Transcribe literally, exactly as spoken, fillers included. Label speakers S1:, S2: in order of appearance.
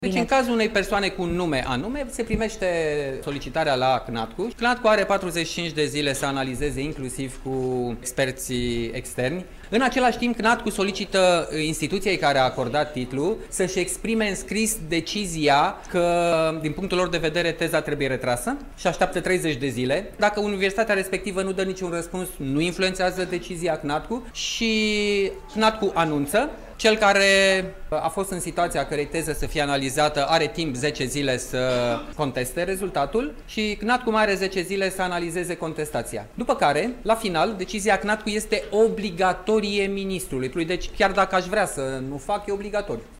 S1: Deci în cazul unei persoane cu un nume anume, se primește solicitarea la CNATCU. CNATCU are patruzeci și cinci de zile să analizeze, inclusiv cu experții externi. În același timp, CNATCU solicită instituției care a acordat titlul să-și exprime în scris decizia că, din punctul lor de vedere, teza trebuie retrasă și așteaptă treizeci de zile. Dacă universitatea respectivă nu dă niciun răspuns, nu influențează decizia CNATCU și CNATCU anunță. Cel care a fost în situația cărei teză să fie analizată are timp zece zile să conteste rezultatul și CNATCU mai are zece zile să analizeze contestația. După care, la final, decizia CNATCU este obligatorie ministrului. Deci, chiar dacă aș vrea să nu fac, e obligatoriu.